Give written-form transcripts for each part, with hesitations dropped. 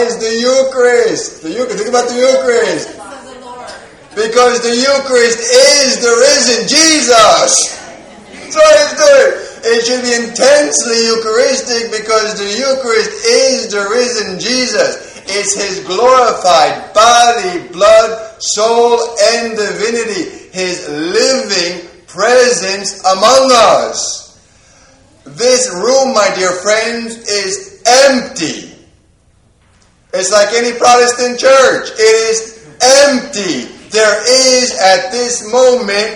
Why is the Eucharist? Think about the Eucharist. Because the Eucharist is the risen Jesus. That's what it's doing. It should be intensely Eucharistic because the Eucharist is the risen Jesus. It's His glorified body, blood, soul, and divinity. His living presence among us. This room, my dear friends, is empty. It's like any Protestant church. It is empty. There is at this moment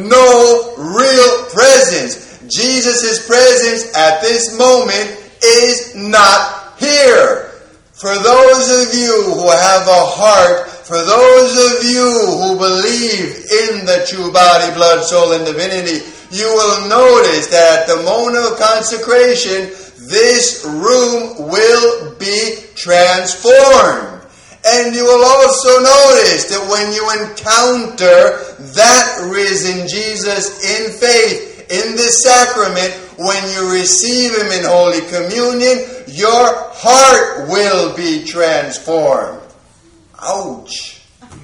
no real presence. Jesus' presence at this moment is not here. For those of you who have a heart, for those of you who believe in the true body, blood, soul, and divinity, you will notice that at the moment of consecration, this room will be transformed. And you will also notice that when you encounter that risen Jesus in faith, in this sacrament, when you receive Him in Holy Communion, your heart will be transformed. Ouch.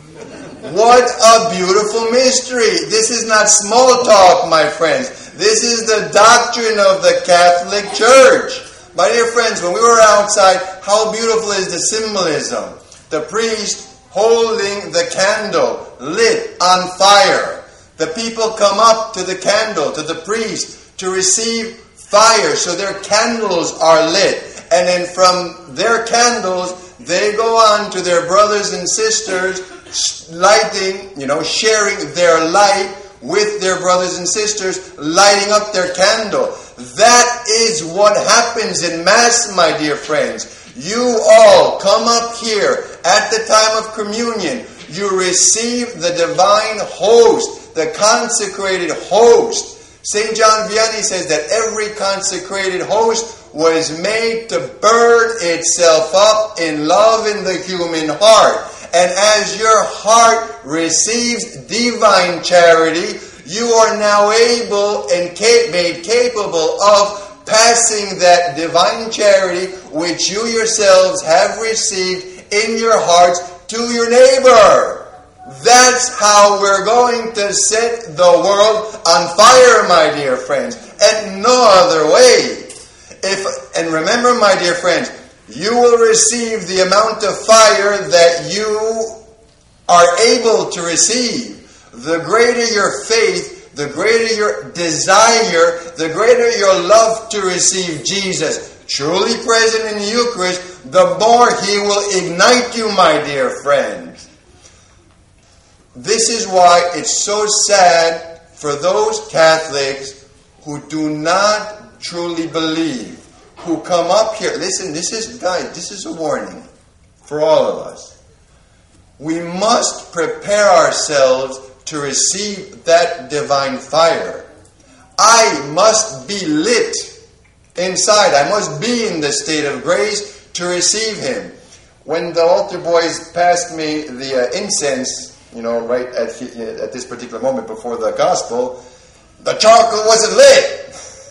What a beautiful mystery. This is not small talk, my friends. This is the doctrine of the Catholic Church. My dear friends, when we were outside, how beautiful is the symbolism. The priest holding the candle lit on fire. The people come up to the candle, to the priest, to receive fire. So their candles are lit. And then from their candles, they go on to their brothers and sisters, lighting, sharing their light with their brothers and sisters, lighting up their candle. That is what happens in Mass, my dear friends. You all come up here at the time of communion. You receive the divine host, the consecrated host. St. John Vianney says that every consecrated host was made to burn itself up in love in the human heart. And as your heart receives divine charity, you are now able and made capable of passing that divine charity which you yourselves have received in your hearts to your neighbor. That's how we're going to set the world on fire, my dear friends, and no other way. And remember, my dear friends, you will receive the amount of fire that you are able to receive. The greater your faith, the greater your desire, the greater your love to receive Jesus, truly present in the Eucharist, the more He will ignite you, my dear friends. This is why it's so sad for those Catholics who do not truly believe, who come up here. Listen, this is a warning for all of us. We must prepare ourselves to receive that divine fire. I must be lit inside. I must be in the state of grace to receive Him. When the altar boys passed me the incense, right at this particular moment before the gospel, the charcoal wasn't lit.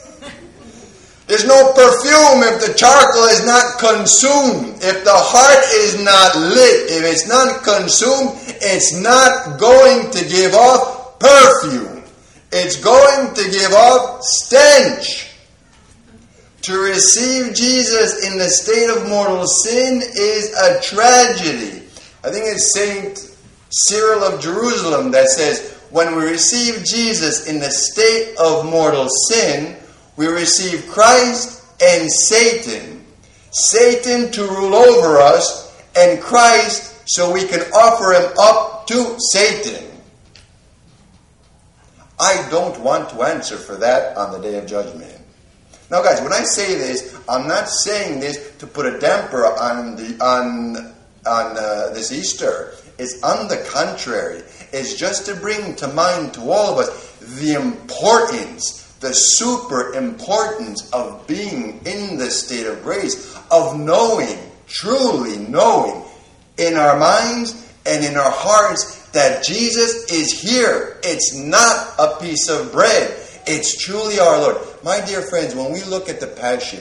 There's no perfume if the charcoal is not consumed. If the heart is not lit, if it's not consumed, it's not going to give off perfume. It's going to give off stench. To receive Jesus in the state of mortal sin is a tragedy. I think it's Saint Cyril of Jerusalem that says, when we receive Jesus in the state of mortal sin, we receive Christ and Satan. Satan to rule over us, and Christ so we can offer Him up to Satan. I don't want to answer for that on the Day of Judgment. Now guys, when I say this, I'm not saying this to put a damper on this Easter. It's on the contrary. It's just to bring to mind to all of us the importance, the super importance of being in the state of grace, of knowing, truly knowing in our minds and in our hearts that Jesus is here. It's not a piece of bread. It's truly our Lord. My dear friends, when we look at the Passion,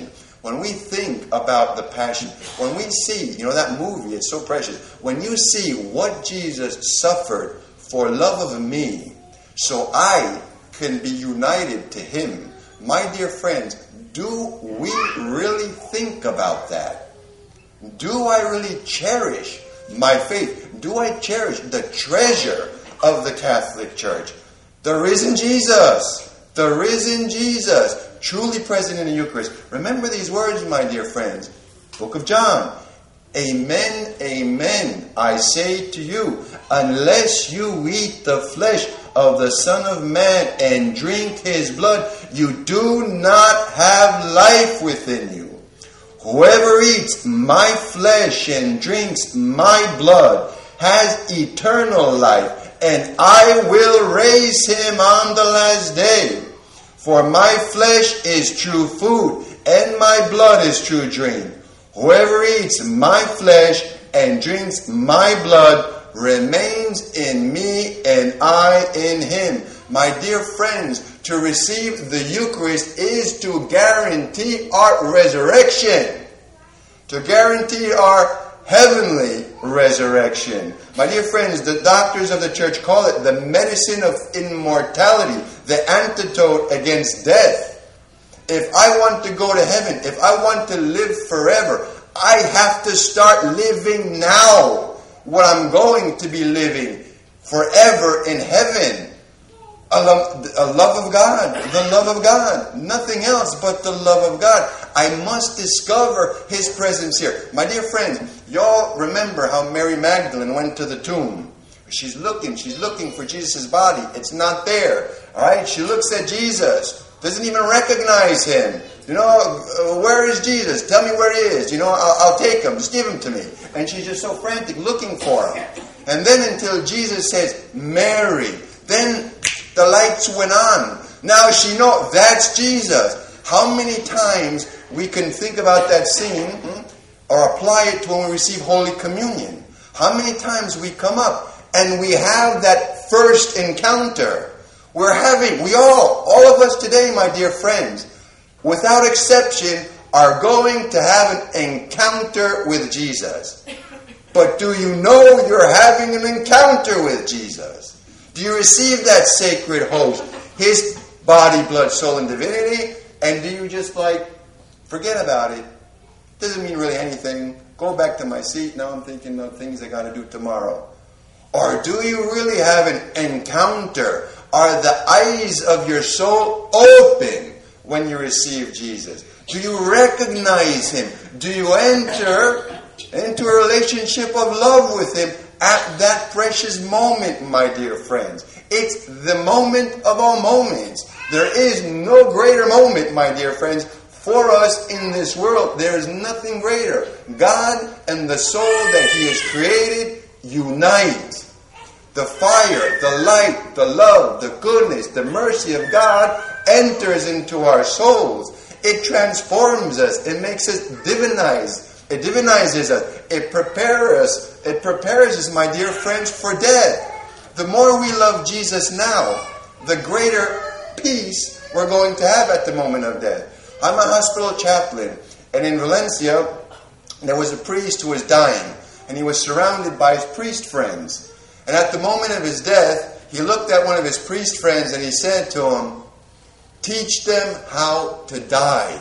when we think about the Passion, when we see, that movie, it's so precious. When you see what Jesus suffered for love of me, so I can be united to Him. My dear friends, do we really think about that? Do I really cherish my faith? Do I cherish the treasure of the Catholic Church? The risen Jesus. The risen Jesus. Truly present in the Eucharist. Remember these words, my dear friends. Book of John. Amen, amen, I say to you, unless you eat the flesh of the Son of Man and drink His blood, you do not have life within you. Whoever eats my flesh and drinks my blood has eternal life, and I will raise him on the last day. For my flesh is true food, and my blood is true drink. Whoever eats my flesh and drinks my blood remains in me and I in him. My dear friends, to receive the Eucharist is to guarantee our resurrection. To guarantee our heavenly resurrection. My dear friends, the doctors of the church call it the medicine of immortality, the antidote against death. If I want to go to heaven, if I want to live forever, I have to start living now what I'm going to be living forever in heaven. A love of God, the love of God, nothing else but the love of God. I must discover His presence here. My dear friends, y'all remember how Mary Magdalene went to the tomb. She's looking for Jesus' body. It's not there. All right, she looks at Jesus. Doesn't even recognize Him. Where is Jesus? Tell me where He is. I'll take Him. Just give Him to me. And she's just so frantic looking for Him. And then until Jesus says, Mary, then the lights went on. Now she knows that's Jesus. How many times we can think about that scene or apply it to when we receive Holy Communion? How many times we come up and we have that first encounter? We all of us today, my dear friends, without exception, are going to have an encounter with Jesus. But do you know you're having an encounter with Jesus? Do you receive that sacred host, His body, blood, soul, and divinity? And do you just forget about it? Doesn't mean really anything. Go back to my seat. Now I'm thinking of things I got to do tomorrow. Or do you really have an encounter? Are the eyes of your soul open when you receive Jesus? Do you recognize Him? Do you enter into a relationship of love with Him at that precious moment, my dear friends? It's the moment of all moments. There is no greater moment, my dear friends, for us in this world. There is nothing greater. God and the soul that He has created unite. The fire, the light, the love, the goodness, the mercy of God enters into our souls. It transforms us. It makes us divinized. It divinizes us. It prepares us, my dear friends, for death. The more we love Jesus now, the greater peace we're going to have at the moment of death. I'm a hospital chaplain, and in Valencia, there was a priest who was dying, and he was surrounded by his priest friends. And at the moment of his death, he looked at one of his priest friends and he said to him, "Teach them how to die.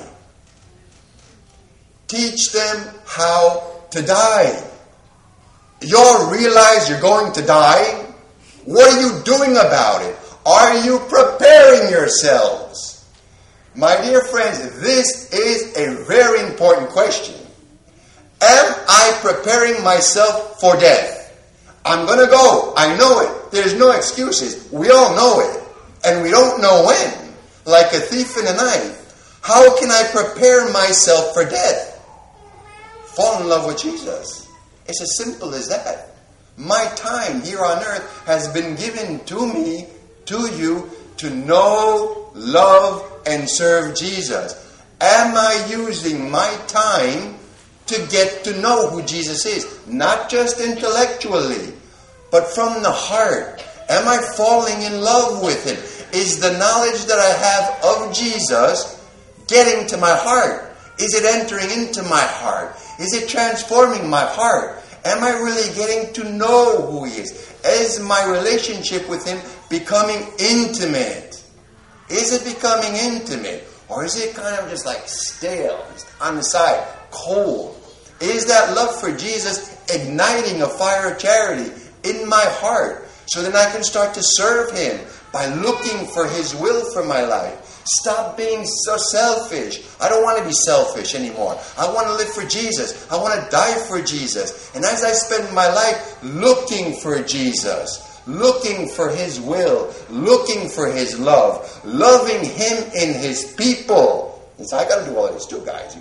Teach them how to die. You all realize you're going to die? What are you doing about it? Are you preparing yourselves?" My dear friends, this is a very important question. Am I preparing myself for death? I'm going to go. I know it. There's no excuses. We all know it. And we don't know when. Like a thief in the night. How can I prepare myself for death? Fall in love with Jesus. It's as simple as that. My time here on earth has been given to me, to you, to know, love, and serve Jesus. Am I using my time to get to know who Jesus is? Not just intellectually, but from the heart. Am I falling in love with Him? Is the knowledge that I have of Jesus getting to my heart? Is it entering into my heart? Is it transforming my heart? Am I really getting to know who He is? Is my relationship with Him becoming intimate? Is it becoming intimate? Or is it kind of just like stale, just on the side, cold? Is that love for Jesus igniting a fire of charity in my heart so then I can start to serve Him by looking for His will for my life? Stop being so selfish. I don't want to be selfish anymore. I want to live for Jesus. I want to die for Jesus. And as I spend my life looking for Jesus, looking for His will, looking for His love, loving Him in His people. So I got to do all of this too, guys.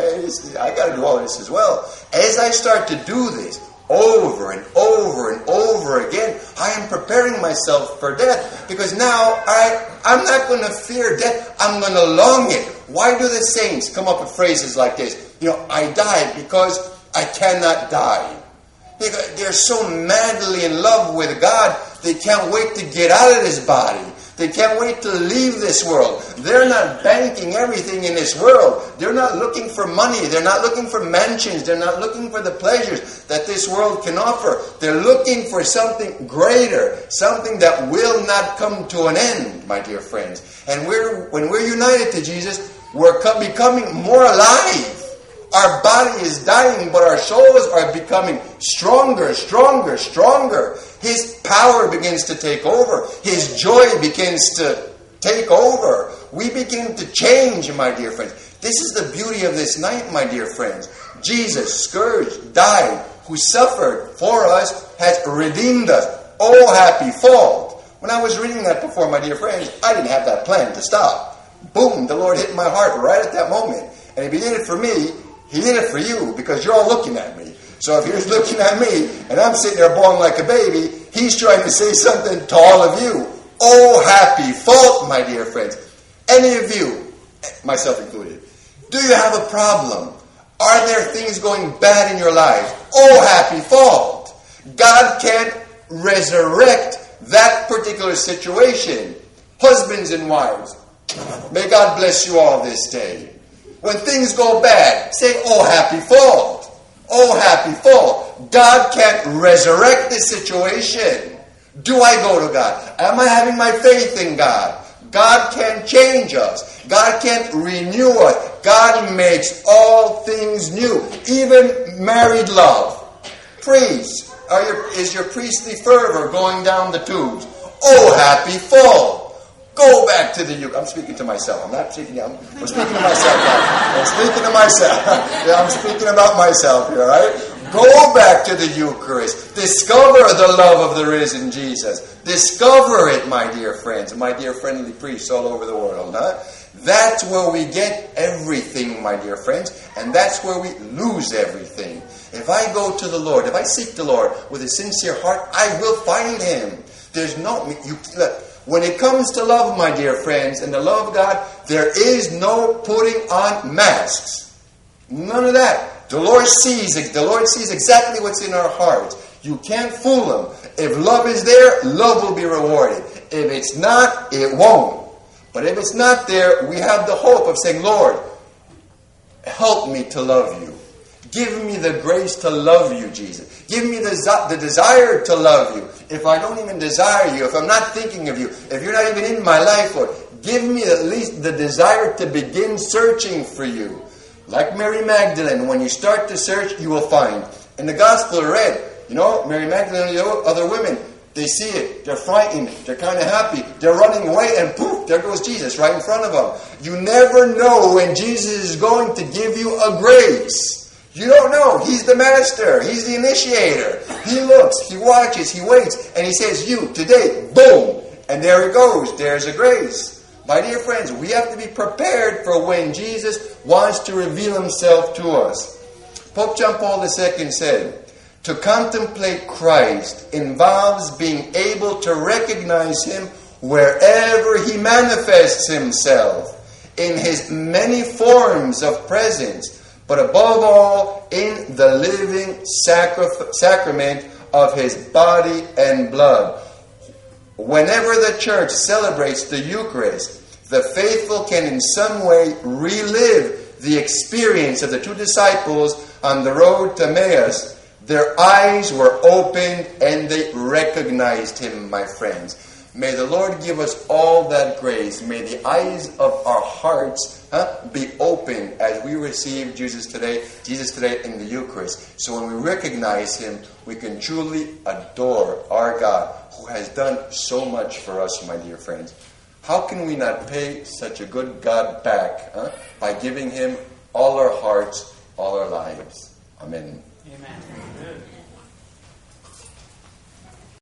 I got to do all of this as well. As I start to do this over and over and over again, I am preparing myself for death, because now I'm not going to fear death. I'm going to long it. Why do the saints come up with phrases like this? I died because I cannot die. They're so madly in love with God, they can't wait to get out of this body. They can't wait to leave this world. They're not banking everything in this world. They're not looking for money. They're not looking for mansions. They're not looking for the pleasures that this world can offer. They're looking for something greater, something that will not come to an end, my dear friends. And when we're united to Jesus, we're becoming more alive. Our body is dying, but our souls are becoming stronger, stronger, stronger. His power begins to take over. His joy begins to take over. We begin to change, my dear friends. This is the beauty of this night, my dear friends. Jesus, scourged, died, who suffered for us, has redeemed us. Oh, happy fault. When I was reading that before, my dear friends, I didn't have that plan to stop. Boom, the Lord hit my heart right at that moment. And if He did it for me, He did it for you, because you're all looking at me. So if He's looking at me, and I'm sitting there bawling like a baby, He's trying to say something to all of you. Oh, happy fault, my dear friends. Any of you, myself included, do you have a problem? Are there things going bad in your life? Oh, happy fault. God can't resurrect that particular situation. Husbands and wives, may God bless you all this day. When things go bad, say, oh, happy fault. Oh, happy fault. God can't resurrect this situation. Do I go to God? Am I having my faith in God? God can't change us. God can't renew us. God makes all things new. Even married love. Priests, is your priestly fervor going down the tubes? Oh, happy fault. Go back to the Eucharist. I'm speaking to myself. I'm speaking to myself now. I'm speaking to myself. Yeah, I'm speaking about myself here, right? Go back to the Eucharist. Discover the love of the risen Jesus. Discover it, my dear friends, my dear friendly priests all over the world. Huh? That's where we get everything, my dear friends, and that's where we lose everything. If I go to the Lord, if I seek the Lord with a sincere heart, I will find Him. There's no... When it comes to love, my dear friends, and the love of God, there is no putting on masks. None of that. The Lord sees exactly what's in our hearts. You can't fool Him. If love is there, love will be rewarded. If it's not, it won't. But if it's not there, we have the hope of saying, Lord, help me to love you. Give me the grace to love you, Jesus. Give me the desire to love you. If I don't even desire you, if I'm not thinking of you, if you're not even in my life, Lord, give me at least the desire to begin searching for you. Like Mary Magdalene, when you start to search, you will find. In the gospel read, Mary Magdalene and the other women, they see it, they're frightened, they're kind of happy, they're running away, and poof, there goes Jesus right in front of them. You never know when Jesus is going to give you a grace. You don't know. He's the master. He's the initiator. He looks, He watches, He waits, and He says, you, today, boom, and there it goes. There's a grace. My dear friends, we have to be prepared for when Jesus wants to reveal Himself to us. Pope John Paul II said, to contemplate Christ involves being able to recognize Him wherever He manifests Himself, in His many forms of presence, but above all, in the living sacrament of His body and blood. Whenever the Church celebrates the Eucharist, the faithful can in some way relive the experience of the two disciples on the road to Emmaus. Their eyes were opened and they recognized him, my friends. May the Lord give us all that grace. May the eyes of our hearts be open as we receive Jesus today in the Eucharist. So when we recognize him, we can truly adore our God who has done so much for us, my dear friends. How can we not pay such a good God back by giving him all our hearts, all our lives? Amen. Amen.